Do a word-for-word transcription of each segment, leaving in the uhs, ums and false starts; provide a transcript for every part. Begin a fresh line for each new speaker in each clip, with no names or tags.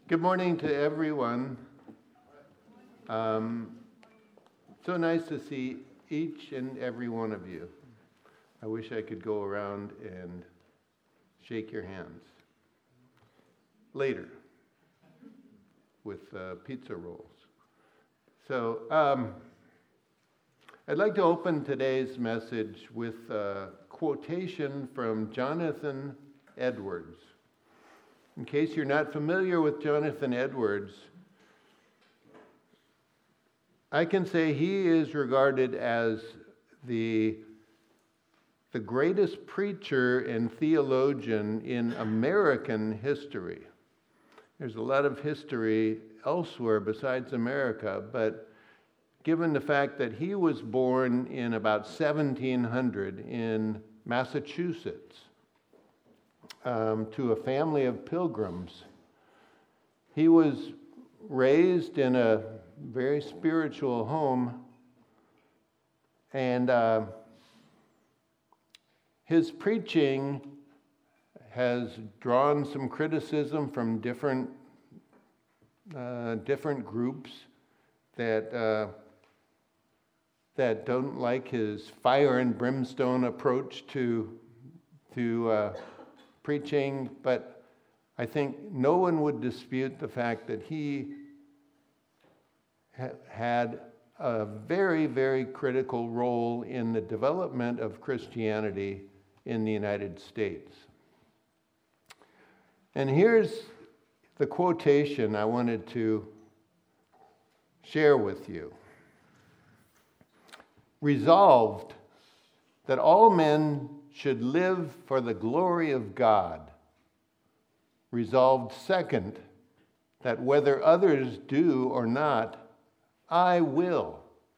Good morning to everyone. Um, so nice to see each and every one of you. I wish I could go around and shake your hands later with uh, pizza rolls. So um, I'd like to open today's message with a quotation from Jonathan Edwards. In case you're not familiar with Jonathan Edwards, I can say he is regarded as the, the greatest preacher and theologian in American history. There's a lot of history elsewhere besides America, but given the fact that he was born in about seventeen hundred in Massachusetts, Um, to a family of pilgrims. He was raised in a very spiritual home, and uh, his preaching has drawn some criticism from different uh, different groups that uh, that don't like his fire and brimstone approach to to uh, preaching, but I think no one would dispute the fact that he ha- had a very, very critical role in the development of Christianity in the United States. And here's the quotation I wanted to share with you. Resolved that all men should live for the glory of God. Resolved second, that whether others do or not, I will.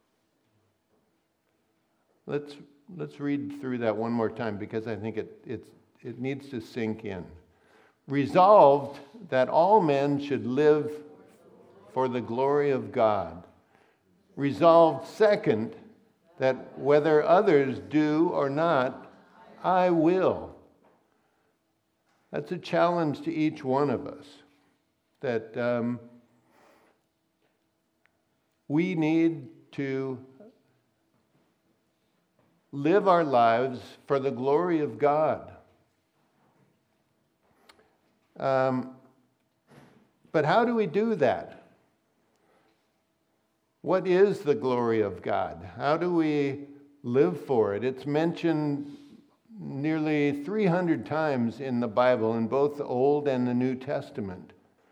Let's let's read through that one more time because I think it it's, it needs to sink in. Resolved that all men should live for the glory of God. Resolved second, that whether others do or not, I will. That's a challenge to each one of us, that um, we need to live our lives for the glory of God. Um, but how do we do that? What is the glory of God? How do we live for it? It's mentioned nearly three hundred times in the Bible, in both the Old and the New Testament.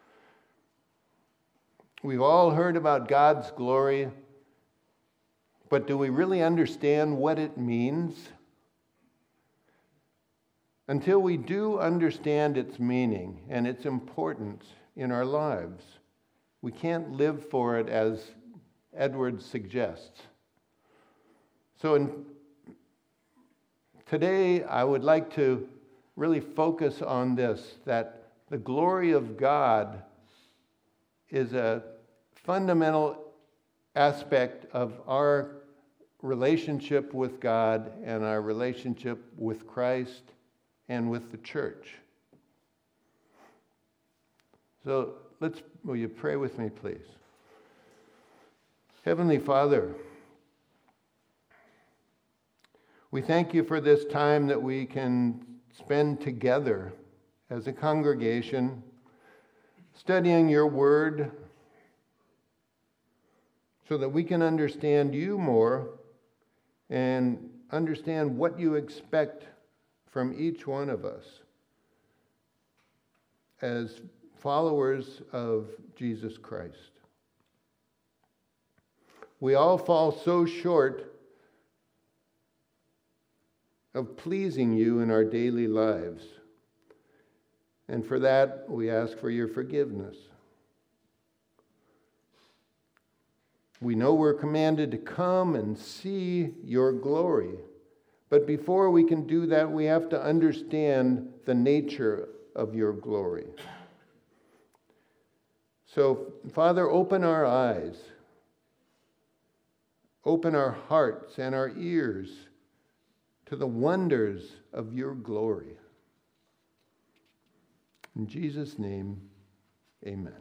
We've all heard about God's glory, but do we really understand what it means? Until we do understand its meaning and its importance in our lives, we can't live for it as Edwards suggests. So in Today, I would like to really focus on this, that the glory of God is a fundamental aspect of our relationship with God and our relationship with Christ and with the church. So let's, will you pray with me, please? Heavenly Father, we thank you for this time that we can spend together as a congregation, studying your word so that we can understand you more and understand what you expect from each one of us as followers of Jesus Christ. We all fall so short of pleasing you in our daily lives. And for that, we ask for your forgiveness. We know we're commanded to come and see your glory. But before we can do that, we have to understand the nature of your glory. So, Father, open our eyes, open our hearts and our ears to the wonders of your glory. In Jesus' name, Amen.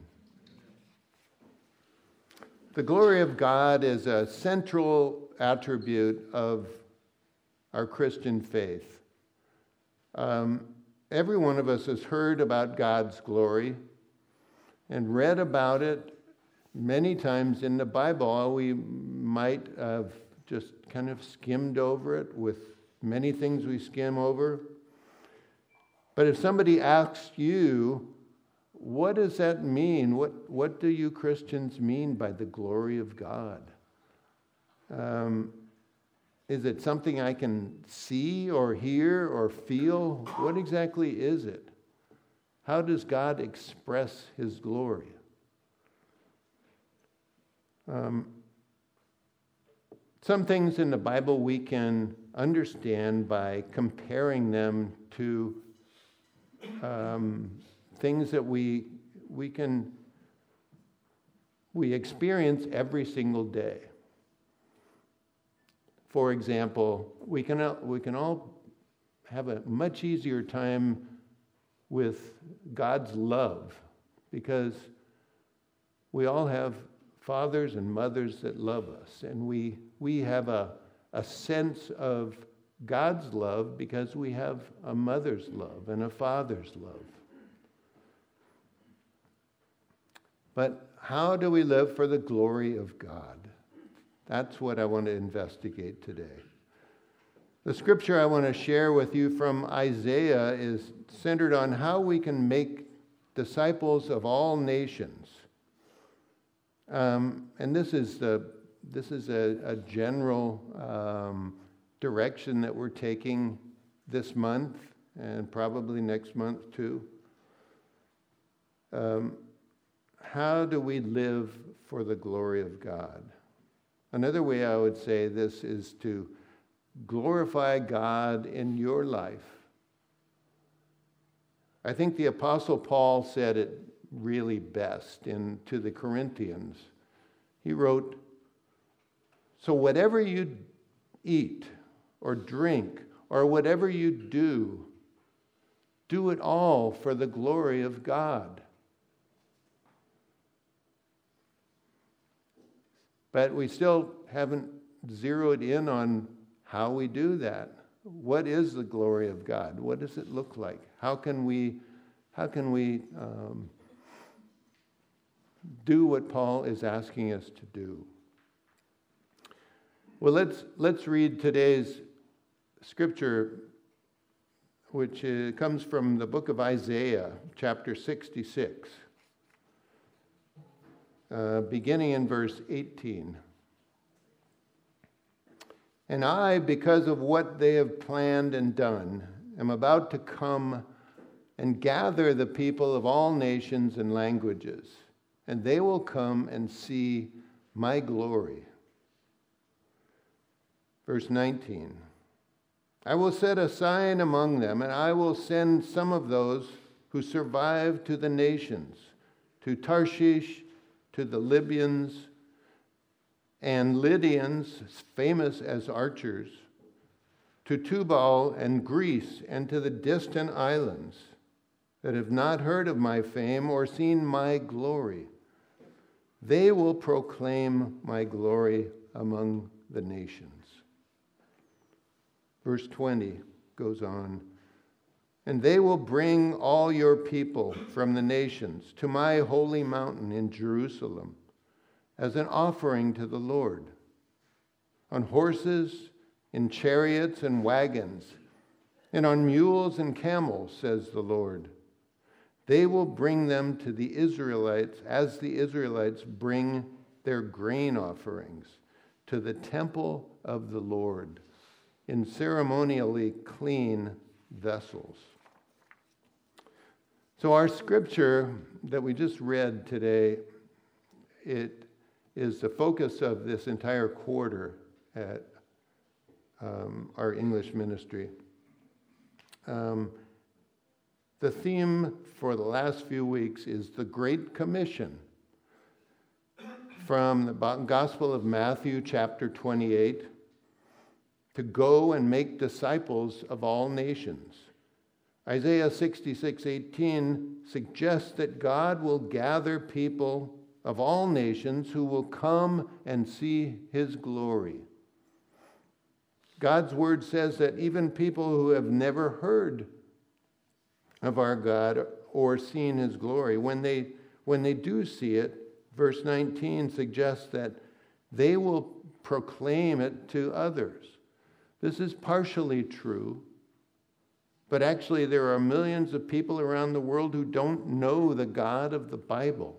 The glory of God is a central attribute of our Christian faith. Um, every one of us has heard about God's glory and read about it many times in the Bible. We might have just kind of skimmed over it with many things we skim over. But if somebody asks you, what does that mean? What, what do you Christians mean by the glory of God? Um, is it something I can see or hear or feel? What exactly is it? How does God express his glory? Um, some things in the Bible we can understand by comparing them to um, things that we we can we experience every single day. For example, we can we can all have a much easier time with God's love because we all have fathers and mothers that love us, and we we have a a sense of God's love because we have a mother's love and a father's love. But how do we live for the glory of God? That's what I want to investigate today. The scripture I want to share with you from Isaiah is centered on how we can make disciples of all nations. Um, and this is the this is a, a general um, direction that we're taking this month and probably next month too. Um, how do we live for the glory of God? Another way I would say this is to glorify God in your life. I think the Apostle Paul said it really best in to the Corinthians. He wrote, "So whatever you eat or drink or whatever you do, do it all for the glory of God." But we still haven't zeroed in on how we do that. What is the glory of God? What does it look like? How can we, how can we um, do what Paul is asking us to do? Well, let's let's read today's scripture, which uh, comes from the book of Isaiah, chapter sixty-six. Uh, beginning in verse eighteen. "And I, because of what they have planned and done, am about to come and gather the people of all nations and languages, and they will come and see my glory." Verse nineteen. "I will set a sign among them, and I will send some of those who survive to the nations, to Tarshish, to the Libyans and Lydians, famous as archers, to Tubal and Greece, and to the distant islands that have not heard of my fame or seen my glory. They will proclaim my glory among the nations." Verse twenty goes on, "And they will bring all your people from the nations to my holy mountain in Jerusalem as an offering to the Lord, on horses, in chariots and wagons, and on mules and camels, says the Lord. They will bring them to the Israelites as the Israelites bring their grain offerings to the temple of the Lord in ceremonially clean vessels." So our scripture that we just read today, it is the focus of this entire quarter at um, our English ministry. Um, the theme for the last few weeks is the Great Commission from the Gospel of Matthew, chapter twenty-eight, to go and make disciples of all nations. Isaiah sixty-six eighteen suggests that God will gather people of all nations who will come and see his glory. God's word says that even people who have never heard of our God or seen his glory, when they when they do see it, verse nineteen suggests that they will proclaim it to others. This is partially true, but actually there are millions of people around the world who don't know the God of the Bible.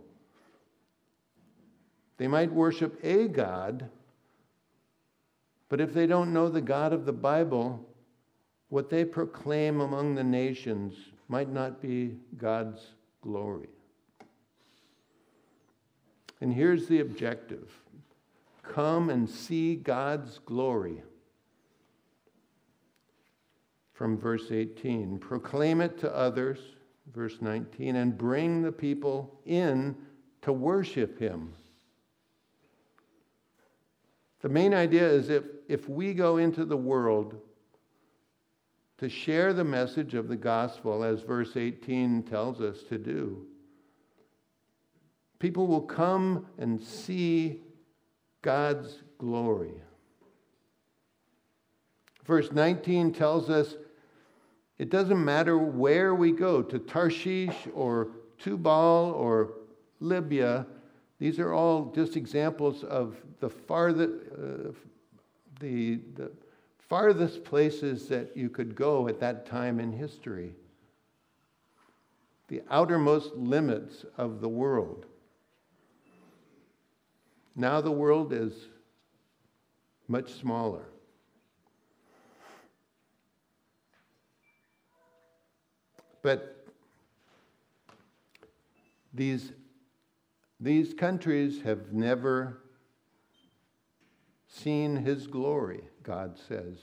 They might worship a God, but if they don't know the God of the Bible, what they proclaim among the nations might not be God's glory. And here's the objective. Come and see God's glory. From verse eighteen, proclaim it to others, verse nineteen, and bring the people in to worship him. The main idea is if, if we go into the world to share the message of the gospel, as verse eighteen tells us to do, people will come and see God's glory. Verse nineteen tells us it doesn't matter where we go, to Tarshish or Tubal or Libya. These are all just examples of the farthest, uh, the, the farthest places that you could go at that time in history. The outermost limits of the world. Now the world is much smaller. But these, these countries have never seen his glory, God says.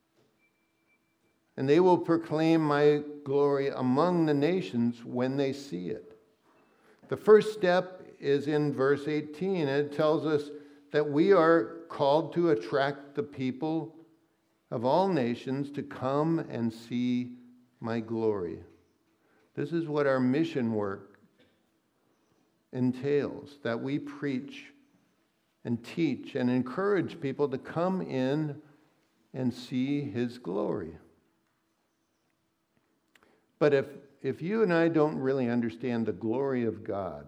And they will proclaim my glory among the nations when they see it. The first step is in verse eighteen. It tells us that we are called to attract the people of all nations to come and see my glory. This is what our mission work entails, that we preach and teach and encourage people to come in and see his glory. But if, if you and I don't really understand the glory of God,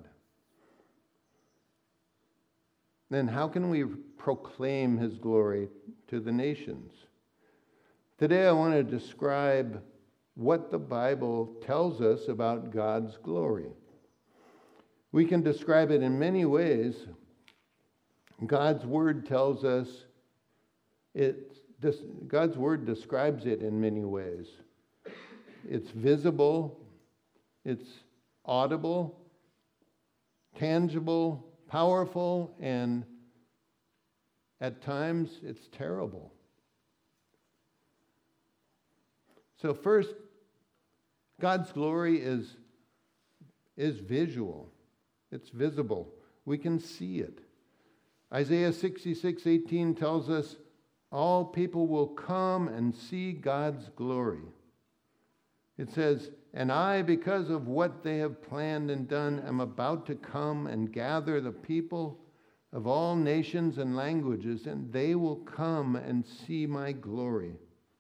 then how can we proclaim his glory to the nations? Today I want to describe what the Bible tells us about God's glory. We can describe it in many ways. God's word tells us it. This, God's word describes it in many ways. It's visible, it's audible, tangible, powerful, and at times it's terrible. So first, God's glory is, is visual. It's visible. We can see it. Isaiah sixty-six eighteen tells us, all people will come and see God's glory. It says, and I, because of what they have planned and done, am about to come and gather the people of all nations and languages, and they will come and see my glory.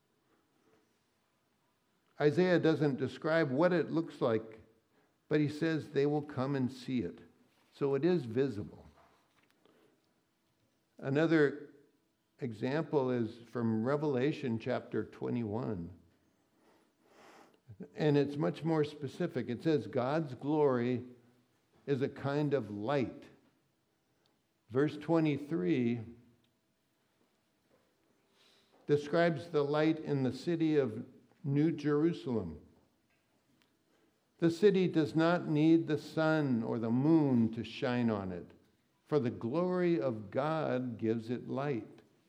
Isaiah doesn't describe what it looks like, but he says they will come and see it. So it is visible. Another example is from Revelation chapter twenty-one. And it's much more specific. It says God's glory is a kind of light. Verse twenty-three describes the light in the city of New Jerusalem. The city does not need the sun or the moon to shine on it, for the glory of God gives it light.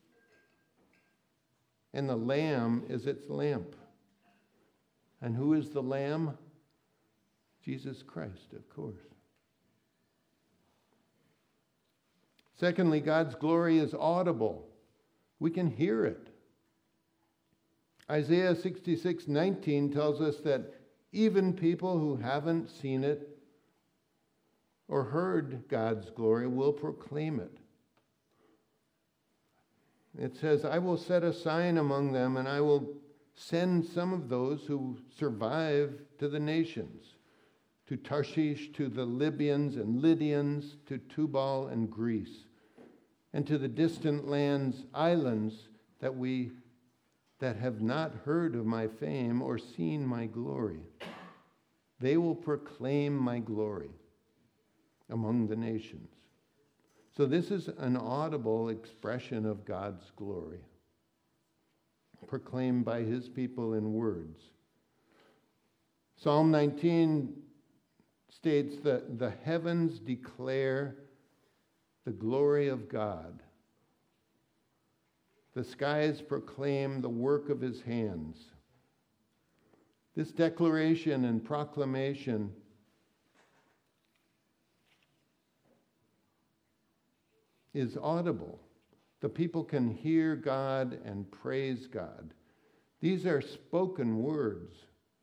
And the Lamb is its lamp. And who is the Lamb? Jesus Christ, of course. Secondly, God's glory is audible. We can hear it. Isaiah sixty-six nineteen tells us that even people who haven't seen it or heard God's glory will proclaim it. It says, I will set a sign among them, and I will send some of those who survive to the nations, to Tarshish, to the Libyans and Lydians, to Tubal and Greece, and to the distant lands, islands that we that have not heard of my fame or seen my glory. They will proclaim my glory among the nations. So this is an audible expression of God's glory, proclaimed by his people in words. Psalm nineteen states that the heavens declare the glory of God. The skies proclaim the work of his hands. This declaration and proclamation is audible. The people can hear God and praise God. These are spoken words.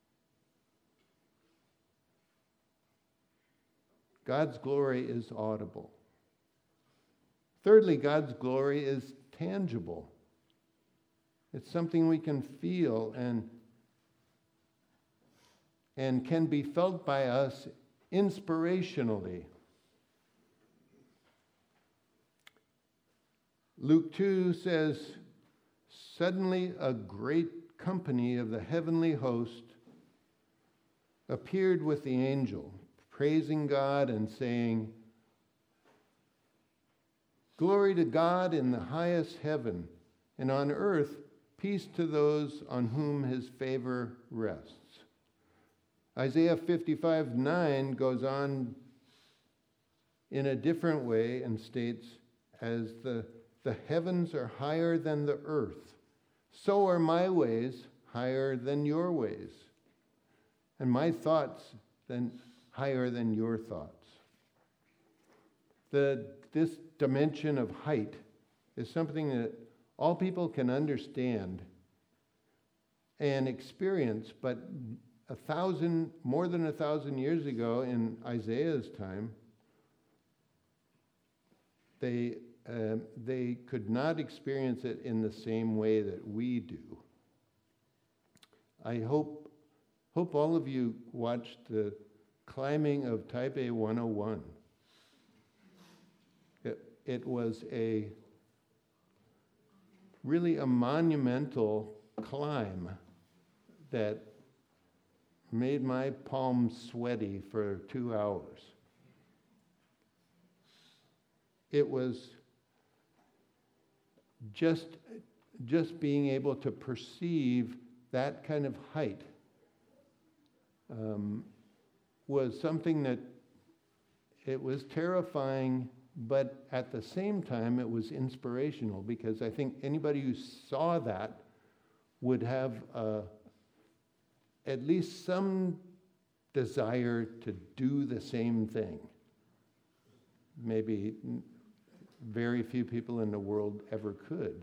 God's glory is audible. Thirdly, God's glory is tangible. It's something we can feel and, and can be felt by us inspirationally. Luke two says, suddenly a great company of the heavenly host appeared with the angel, praising God and saying, glory to God in the highest heaven, and on earth peace to those on whom his favor rests. Isaiah fifty-five nine goes on in a different way and states, as the The heavens are higher than the earth, so are my ways higher than your ways, and my thoughts than higher than your thoughts. The, this dimension of height is something that all people can understand and experience, but a thousand, more than a thousand years ago in Isaiah's time, they Uh, they could not experience it in the same way that we do. I hope hope all of you watched the climbing of Taipei one oh one. It, it was a really a monumental climb that made my palms sweaty for two hours. It was Just, just being able to perceive that kind of height um, was something that it was terrifying, but at the same time it was inspirational, because I think anybody who saw that would have uh, at least some desire to do the same thing. Maybe very few people in the world ever could.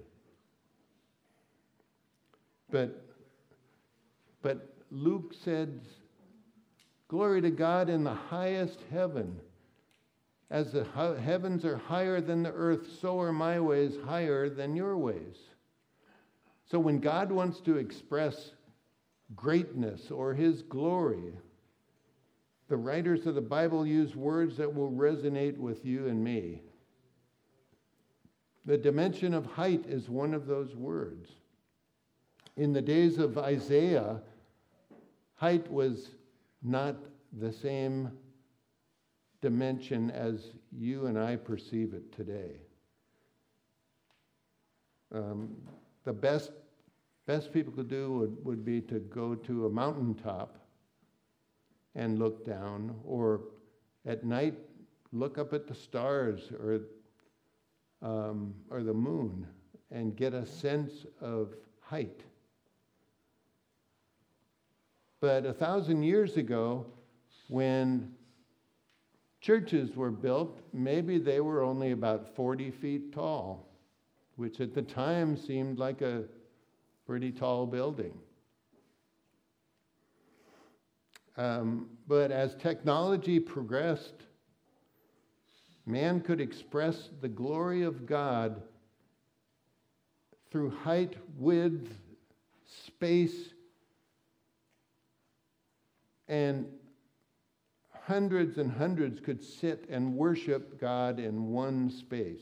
But, but Luke said, glory to God in the highest heaven. As the heavens are higher than the earth, so are my ways higher than your ways. So when God wants to express greatness or his glory, the writers of the Bible use words that will resonate with you and me. The dimension of height is one of those words. In the days of Isaiah, height was not the same dimension as you and I perceive it today. Um, the best, best people could do would, would be to go to a mountaintop and look down, or at night look up at the stars or Um, or the moon, and get a sense of height. But a thousand years ago, when churches were built, maybe they were only about forty feet tall, which at the time seemed like a, pretty tall building. Um, but as technology progressed, man could express the glory of God through height, width, space, and hundreds and hundreds could sit and worship God in one space.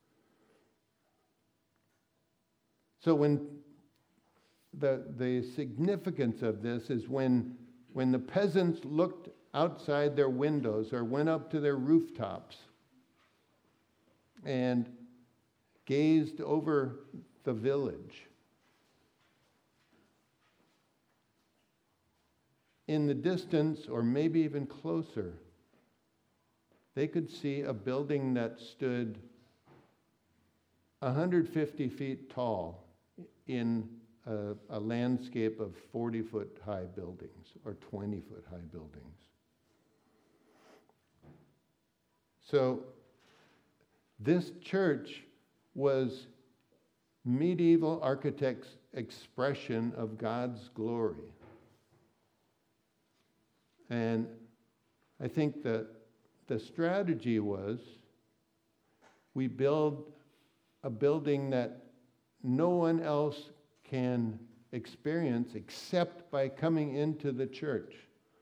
So when the, the significance of this is when, when the peasants looked outside their windows or went up to their rooftops and gazed over the village. In the distance, or maybe even closer, they could see a building that stood one hundred fifty feet tall in a, a landscape of forty-foot high buildings or twenty-foot high buildings. So this church was medieval architects' expression of God's glory. And I think that the strategy was we build a building that no one else can experience except by coming into the church.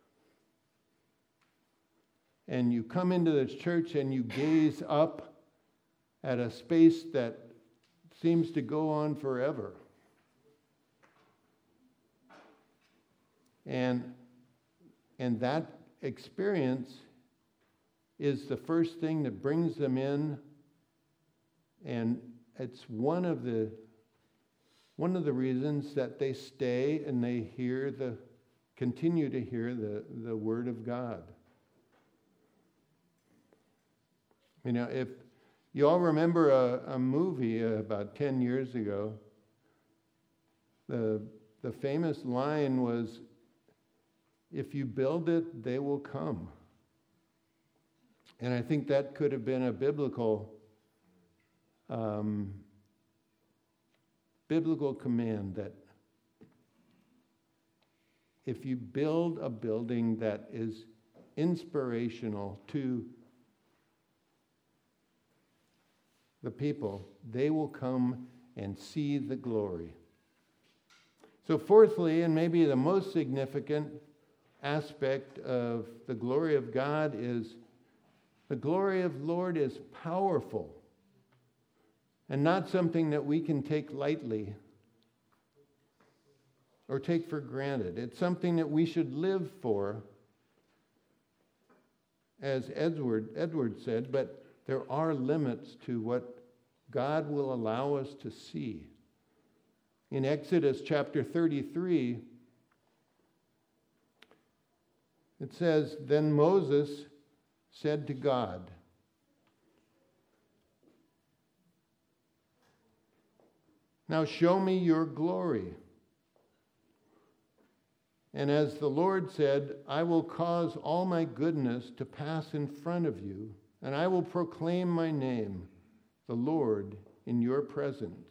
And you come into the church and you gaze up at a space that seems to go on forever. And, and that experience is the first thing that brings them in, and it's one of the one of the reasons that they stay and they hear the continue to hear the, the word of God. You know, if you all remember a, a movie uh, about ten years ago, the the famous line was, "If you build it, they will come." And I think that could have been a biblical um, biblical command, that if you build a building that is inspirational to the people, they will come and see the glory. So fourthly, and maybe the most significant aspect of the glory of God, is the glory of the Lord is powerful and not something that we can take lightly or take for granted. It's something that we should live for, as Edward, Edward said, but there are limits to what God will allow us to see. In Exodus chapter thirty-three, it says, "Then Moses said to God, 'Now show me your glory.' And as the Lord said, 'I will cause all my goodness to pass in front of you, and I will proclaim my name, the Lord, in your presence.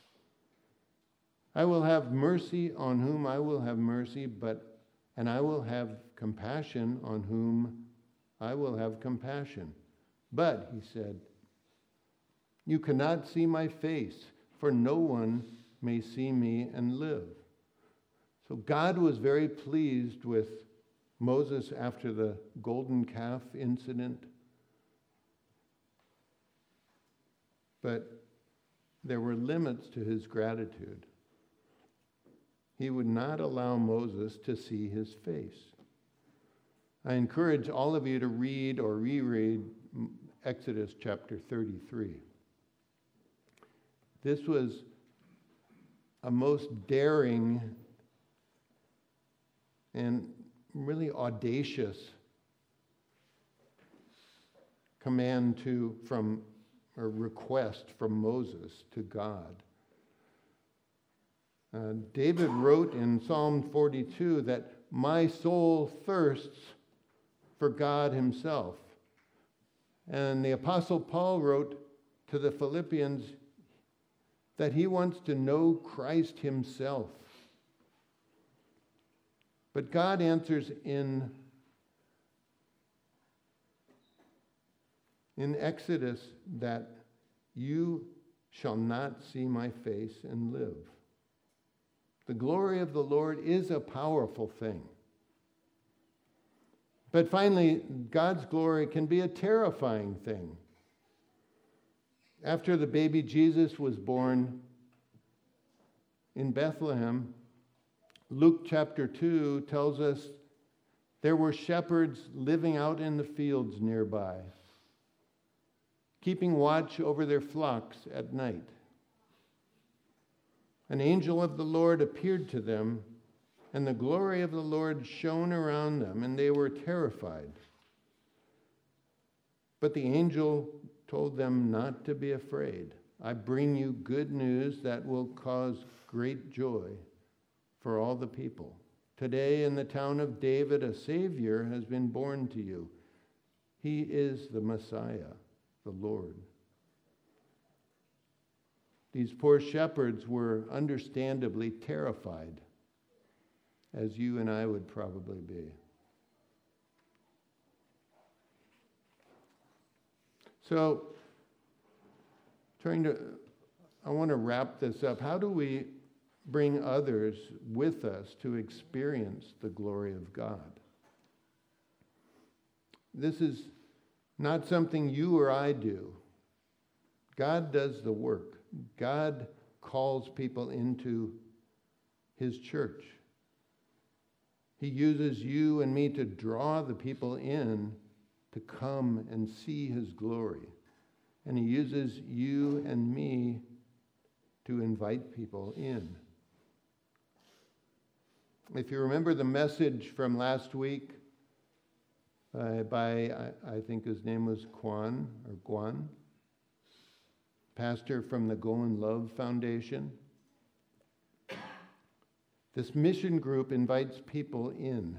I will have mercy on whom I will have mercy, but and I will have compassion on whom I will have compassion. But,' he said, 'you cannot see my face, for no one may see me and live.'" So God was very pleased with Moses after the golden calf incident. But there were limits to his gratitude. He would not allow Moses to see his face. I encourage all of you to read or reread Exodus chapter thirty-three. This was a most daring and really audacious command to from or request from Moses to God. Uh, David wrote in Psalm forty-two that my soul thirsts for God himself. And the Apostle Paul wrote to the Philippians, that he wants to know Christ himself. But God answers in, in Exodus that you shall not see my face and live. The glory of the Lord is a powerful thing. But finally, God's glory can be a terrifying thing. After the baby Jesus was born in Bethlehem, Luke chapter two tells us there were shepherds living out in the fields nearby, keeping watch over their flocks at night. An angel of the Lord appeared to them, and the glory of the Lord shone around them, and they were terrified. But the angel told them not to be afraid. I bring you good news that will cause great joy for all the people. Today in the town of David, a Savior has been born to you. He is the Messiah, the Lord. These poor shepherds were understandably terrified, as you and I would probably be. So, trying to, I want to wrap this up. How do we bring others with us to experience the glory of God? This is not something you or I do. God does the work. God calls people into his church. He uses you and me to draw the people in to come and see his glory. And he uses you and me to invite people in. If you remember the message from last week uh, by, I, I think his name was Kwan or Guan, pastor from the Go and Love Foundation. This mission group invites people in.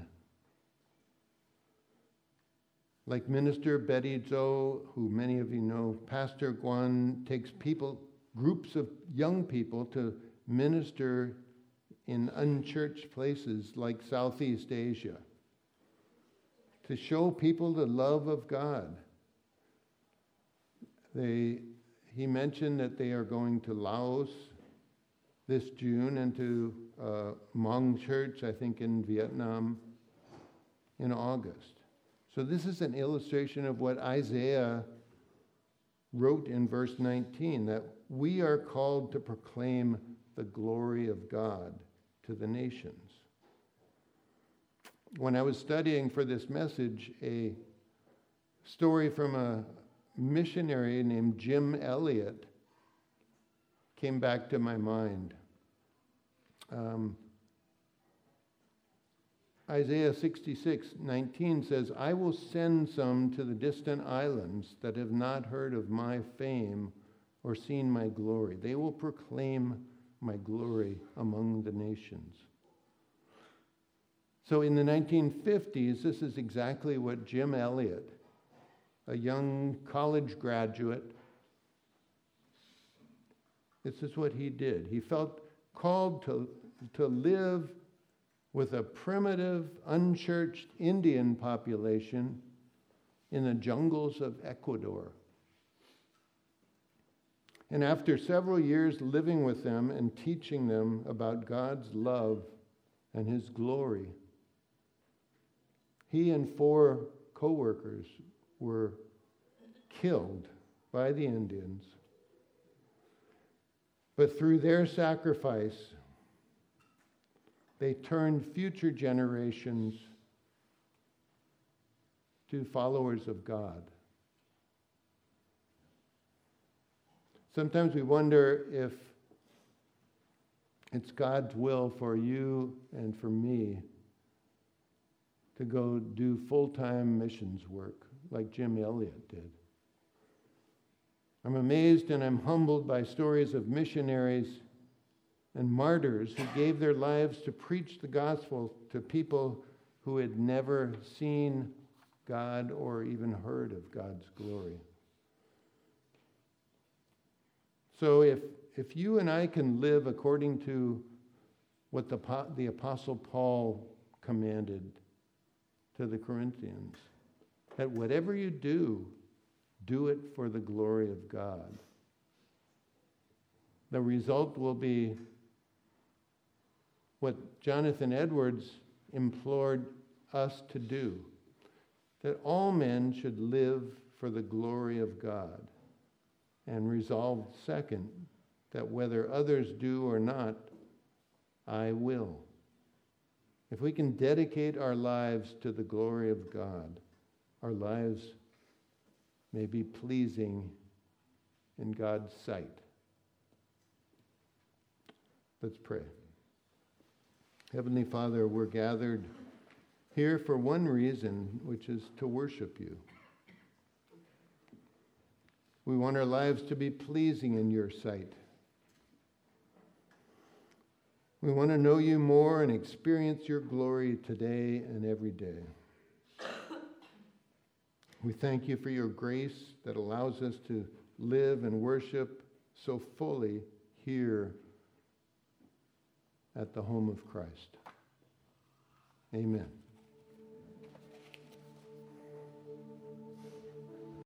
Like Minister Betty Zhou, who many of you know, Pastor Guan takes people, groups of young people to minister in unchurched places like Southeast Asia, to show people the love of God. They, he mentioned that they are going to Laos this June and to uh, Hmong Church, I think in Vietnam, in August. So this is an illustration of what Isaiah wrote in verse nineteen, that we are called to proclaim the glory of God to the nations. When I was studying for this message, a story from a missionary named Jim Elliot came back to my mind. Um, Isaiah sixty-six nineteen says, I will send some to the distant islands that have not heard of my fame or seen my glory. They will proclaim my glory among the nations. So in the nineteen fifties, this is exactly what Jim Elliot, a young college graduate, this is what he did. He felt called to, to live with a primitive, unchurched Indian population in the jungles of Ecuador. And after several years living with them and teaching them about God's love and his glory, he and four co-workers were killed by the Indians. But through their sacrifice, they turned future generations to followers of God. Sometimes we wonder if it's God's will for you and for me to go do full-time missions work like Jim Elliot did. I'm amazed and I'm humbled by stories of missionaries and martyrs who gave their lives to preach the gospel to people who had never seen God or even heard of God's glory. So if if you and I can live according to what the, the Apostle Paul commanded to the Corinthians, that whatever you do, do it for the glory of God. The result will be what Jonathan Edwards implored us to do, that all men should live for the glory of God, and resolved second, that whether others do or not, I will. If we can dedicate our lives to the glory of God, our lives may be pleasing in God's sight. Let's pray. Heavenly Father, we're gathered here for one reason, which is to worship you. We want our lives to be pleasing in your sight. We want to know you more and experience your glory today and every day. We thank you for your grace that allows us to live and worship so fully here at the home of Christ. Amen.